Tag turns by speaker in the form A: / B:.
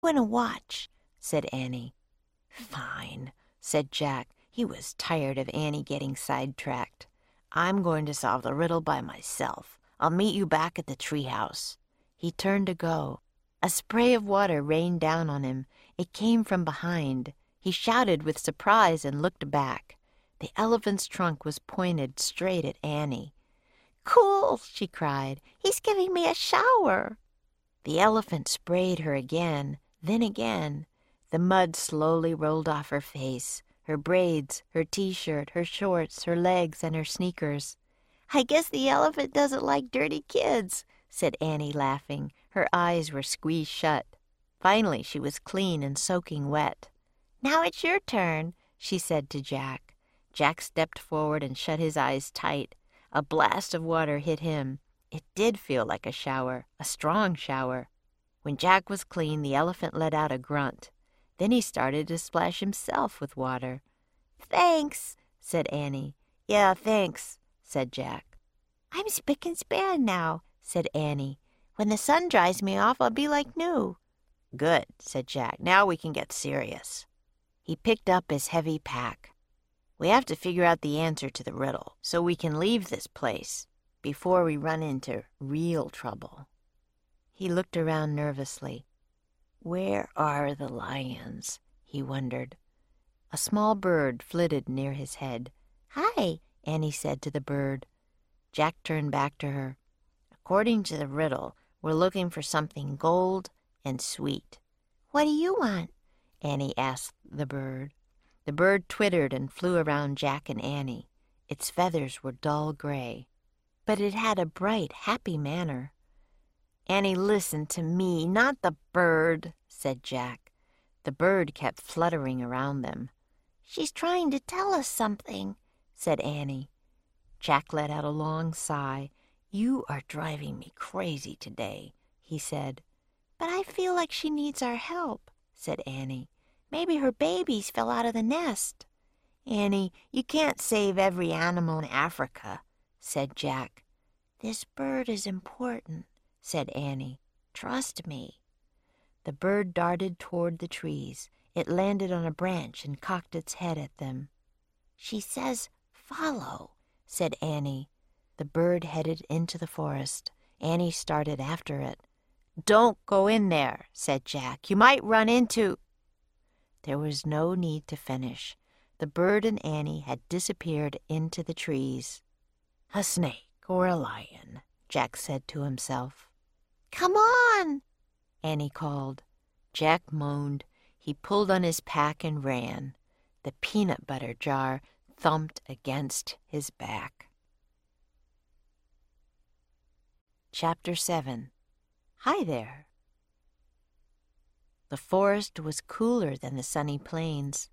A: "Wanna watch," said Annie. "Fine," said Jack. He was tired of Annie getting sidetracked. "I'm going to solve the riddle by myself. I'll meet you back at the treehouse." He turned to go. A spray of water rained down on him. It came from behind. He shouted with surprise and looked back. The elephant's trunk was pointed straight at Annie. "Cool!" she cried. "He's giving me a shower." The elephant sprayed her again, then again. The mud slowly rolled off her face, her braids, her t-shirt, her shorts, her legs, and her sneakers. "I guess the elephant doesn't like dirty kids," said Annie, laughing. Her eyes were squeezed shut. Finally she was clean and soaking wet. "Now it's your turn," she said to Jack. Jack stepped forward and shut his eyes tight. A blast of water hit him. It did feel like a shower, a strong shower. When Jack was clean, the elephant let out a grunt. Then he started to splash himself with water. "Thanks," said Annie. "Yeah, thanks," said Jack. "I'm spick and span now," said Annie. "When the sun dries me off, I'll be like new." "Good," said Jack. "Now we can get serious." He picked up his heavy pack. "We have to figure out the answer to the riddle so we can leave this place before we run into real trouble." He looked around nervously. Where are the lions? He wondered. A small bird flitted near his head. "Hi," Annie said to the bird. Jack turned back to her. "According to the riddle, we're looking for something gold and sweet." "What do you want?" Annie asked the bird. The bird twittered and flew around Jack and Annie. Its feathers were dull gray, but it had a bright, happy manner. "Annie, listen to me, not the bird," said Jack. The bird kept fluttering around them. "She's trying to tell us something," said Annie. Jack let out a long sigh. "You are driving me crazy today," he said. "But I feel like she needs our help," said Annie. "Maybe her babies fell out of the nest." "Annie, you can't save every animal in Africa," said Jack. "This bird is important," said Annie. "Trust me." The bird darted toward the trees. It landed on a branch and cocked its head at them. "She says, 'Follow,'" said Annie. The bird headed into the forest. Annie started after it. "Don't go in there," said Jack. "You might run into—" There was no need to finish. The bird and Annie had disappeared into the trees. "A snake or a lion," Jack said to himself. "Come on," Annie called. Jack moaned. He pulled on his pack and ran. The peanut butter jar thumped against his back. Chapter 7. Hi There. The forest was cooler than the sunny plains.